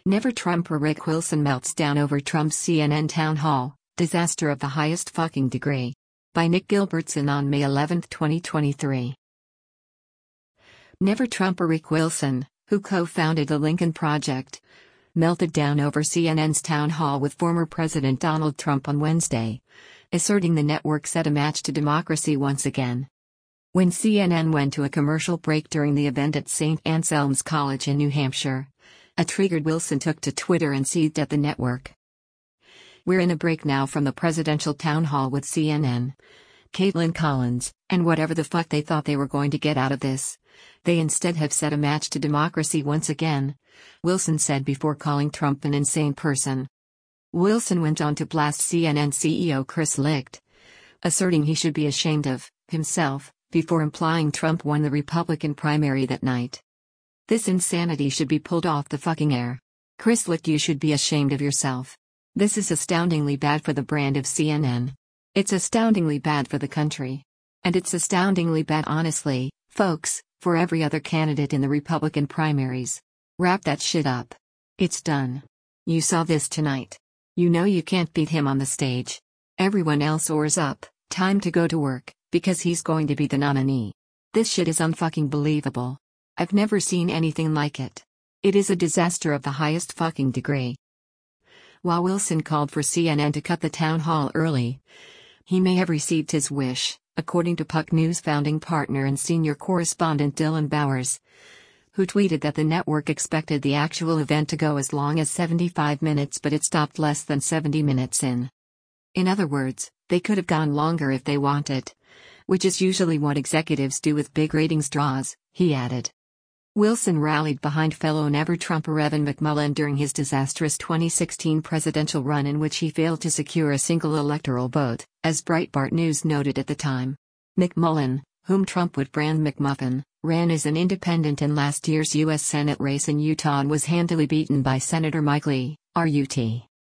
Never Trumper Rick Wilson melts down over Trump's CNN town hall, disaster of the highest fucking degree. By Nick Gilbertson on May 11, 2023. Never Trumper Rick Wilson, who co-founded the Lincoln Project, melted down over CNN's town hall with former President Donald Trump on Wednesday, asserting the network set a match to democracy once again. When CNN went to a commercial break during the event at St. Anselm's College in New Hampshire, a triggered Wilson took to Twitter and seethed at the network. "We're in a break now from the presidential town hall with CNN, Caitlin Collins, and whatever the fuck they thought they were going to get out of this. They instead have set a match to democracy once again," Wilson said before calling Trump an insane person. Wilson went on to blast CNN CEO Chris Licht, asserting he should be ashamed of himself, before implying Trump won the Republican primary that night. "This insanity should be pulled off the fucking air. Chris Licht, you should be ashamed of yourself. This is astoundingly bad for the brand of CNN. It's astoundingly bad for the country. And it's astoundingly bad, honestly, folks, for every other candidate in the Republican primaries. Wrap that shit up. It's done. You saw this tonight. You know you can't beat him on the stage. Everyone else oars up, time to go to work, because he's going to be the nominee. This shit is unfucking believable. I've never seen anything like it. It is a disaster of the highest fucking degree." While Wilson called for CNN to cut the town hall early, he may have received his wish, according to Puck News founding partner and senior correspondent Dylan Bowers, who tweeted that the network expected the actual event to go as long as 75 minutes, but it stopped less than 70 minutes in. In other words, they could have gone longer if they wanted, which is usually what executives do with big ratings draws, he added. Wilson rallied behind fellow Never Trumper Evan McMullin during his disastrous 2016 presidential run, in which he failed to secure a single electoral vote, as Breitbart News noted at the time. McMullin, whom Trump would brand McMuffin, ran as an independent in last year's U.S. Senate race in Utah and was handily beaten by Senator Mike Lee, RUT.